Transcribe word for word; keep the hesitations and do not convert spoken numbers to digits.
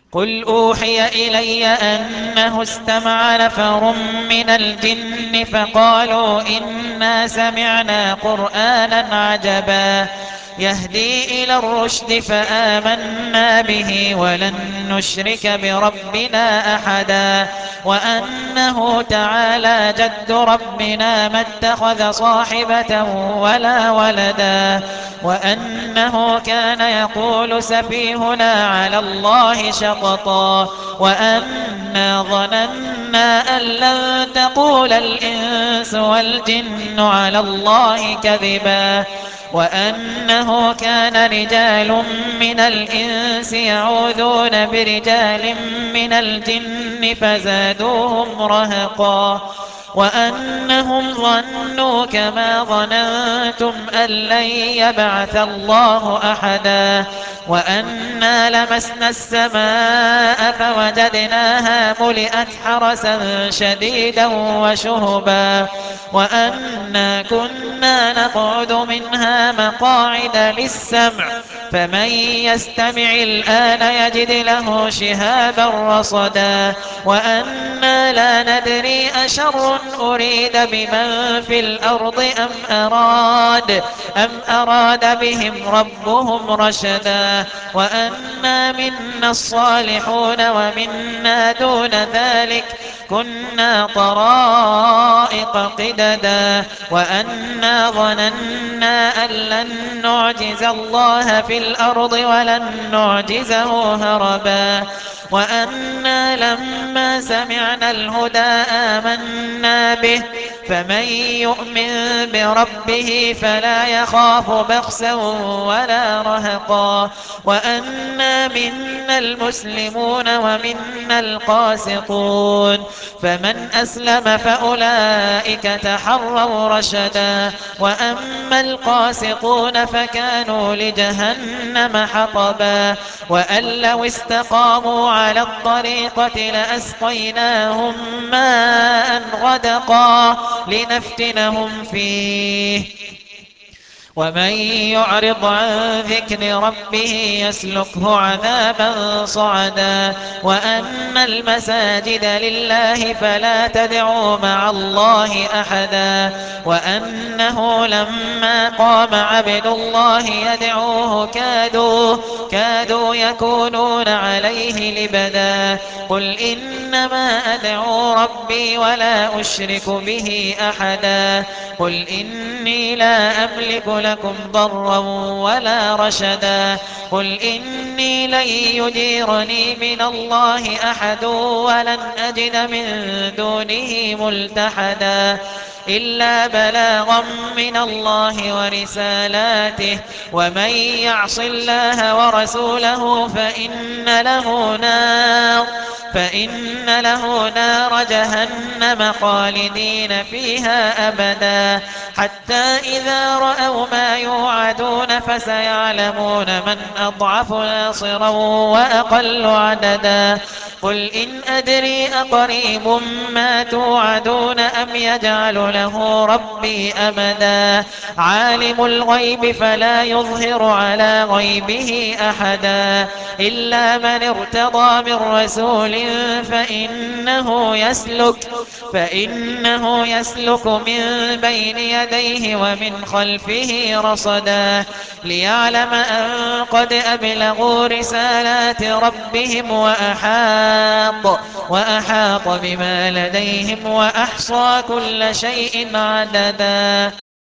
قل أوحي إلي أنه استمع نفر من الجن فقالوا إنا سمعنا قرآنا عجبا يهدي إلى الرشد فآمنا به ولن نشرك بربنا أحدا وأنه تعالى جد ربنا ما اتخذ صاحبة ولا ولدا وأنه كان يقول سفيهنا على الله شططا وأنا ظننا أن لن تقول الإنس والجن على الله كذبا وأنه كان رجال من الإنس يعوذون برجال من الجن فزادوهم رهقا وأنهم ظنوا كما ظننتم أن لن يبعث الله أحدا وأنا لمسنا السماء فوجدناها ملئت حرسا شديدا وشهبا وأنا كنا نقعد منها مقاعد للسمع فمن يستمع الآن يجد له شهابا رصدا وأنا لا ندري أشر أريد بمن في الأرض أم أراد أم أراد بهم ربهم رشدا وأنا منا الصالحون ومنا دون ذلك كنا طرائق قددا وأنا ظننا أن لن نعجز الله في الأرض ولن نعجزه هربا وأنا لما سمعنا الهدى آمنا به فمن يؤمن بربه فلا يخاف بخسا ولا رهقا وأنا منا المسلمون ومنا القاسطون فمن أسلم فأولئك تحروا رشدا وأما القاسطون فكانوا لجهنم حطبا وأن لو استقاموا على الطريقة لأسقيناهم ماء غدقا لنفتنهم فيه ومن يعرض عن ذكر ربه يسلكه عذابا صعدا وأن المساجد لله فلا تدعوا مع الله أحدا وأنه لما قام عبد الله يدعوه كادوا كادوا يكونون عليه لبدا قل إنما أدعو ربي ولا أشرك به أحدا قل إني لا أملك لكم ضرا ولا رشدا قل إني لن يجيرني من الله أحد ولن أجد من دونه ملتحدا إلا بلاغا من الله ورسالاته ومن يعص الله ورسوله فإن له نار فإن له نار جهنم خالدين فيها أبدا حتى إذا رأوا ما يوعدون فسيعلمون من أضعف ناصرا وأقل عددا قل إن أدري أقريب ما توعدون أم يجعل له ربي أمدا عالم الغيب فلا يظهر على غيبه أحدا إلا من ارتضى من رسول فإنه يسلك فإنه يسلك من بين يديه ومن خلفه رصدا ليعلم أن قد أبلغوا رسالات ربهم وأحاط وأحاط بما لديهم وأحصى كل شيء عددا